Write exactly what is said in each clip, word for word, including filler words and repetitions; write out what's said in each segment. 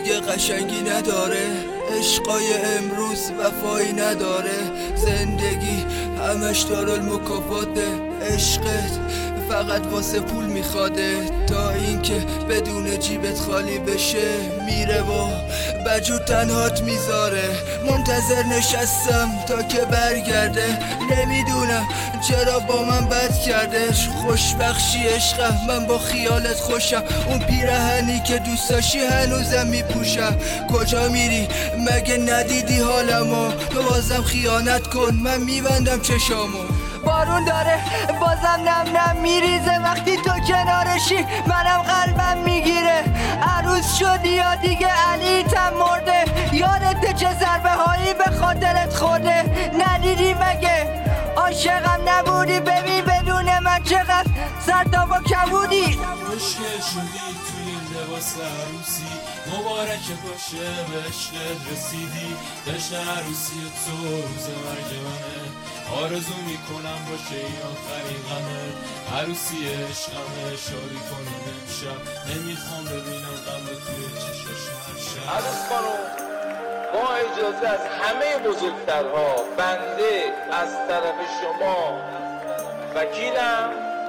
دیگه قشنگی نداره، عشقای امروز وفایی نداره، زندگی همش دارالمکافاته، عشقت فقط واسه پول میخواده، تا اینکه بدون جیبت خالی بشه میره و بجور تنهات میذاره. منتظر نشستم تا که برگرده، نمیدونم چرا با من بد کردش. خوشبخشی عشقم، من با خیالت خوشم، اون پیرهنی که دوست داشتی هنوزم میپوشم. کجا میری مگه ندیدی حالمو؟ تو بازم خیانت کن من میبندم چشامو. بارون داره بازم نم نم میریزه، وقتی تو کنارشی منم قلبم میگیره. عروس شدی یا دیگه علیتم مرده، یادت چه ضربه هایی به خاطرت خورده؟ ندیدی مگه عاشقم نبودی؟ ببین بدون من چقدر سرتا و کبودی. خوشگل شدی توی لباس عروسی، مبارک باشه به عشقت رسیدی. جشن عروسی تو روز مرگ منه، آرزو میکنم باشه این آخرین غمت. عروسی عشقمه، شادی کنیم امشب، نمیخوام ببینم غم توی چشاش هر شب. عروس خانم با اجازه از همه بزرگترها، بنده از طرف شما وکیلم.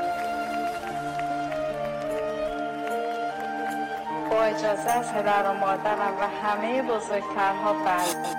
با اجازه از پدر و مادرم و همه بزرگترها بله.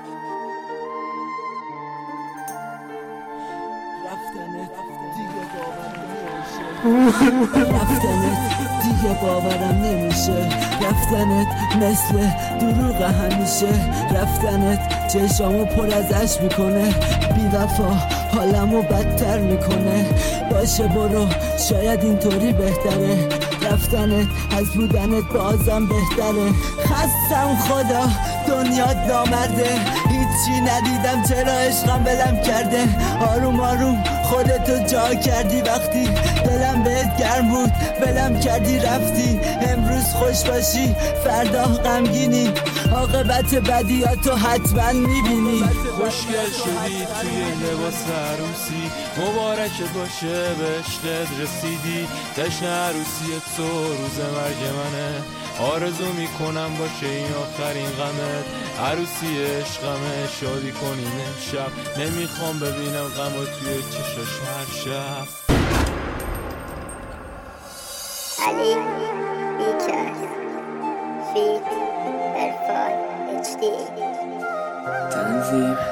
رفتنت دیگه باورم نمیشه، رفتنت مثل دروغ همیشه، رفتنت چشامو پر از اشک میکنه، بی وفا حالمو بدتر میکنه. باشه برو شاید اینطوری بهتره، رفتنت از بودنت بازم بهتره. خستم خدا دنیا نامرده، هیچی ندیدم چرا عشقم بلم کرده. آروم آروم خودتو جا کردی، وقتی دلم بهت گرم بود بلم کردی رفتی. امروز خوش باشی فردا غمگینی، عاقبت بدیاتو حتما میبینی. خوشگل شدی توی لباس عروسی، مبارک باشه به عشقت رسیدی. جشن عروسی تو روز مرگ منه، آرزو میکنم باشه این آخرین غمت. عروسی عشقمه، شادی کنیم امشب، نمیخوام ببینم غمو توی چشاش هر شب. علی بیکر فیت عرفان اچ دی تنظیم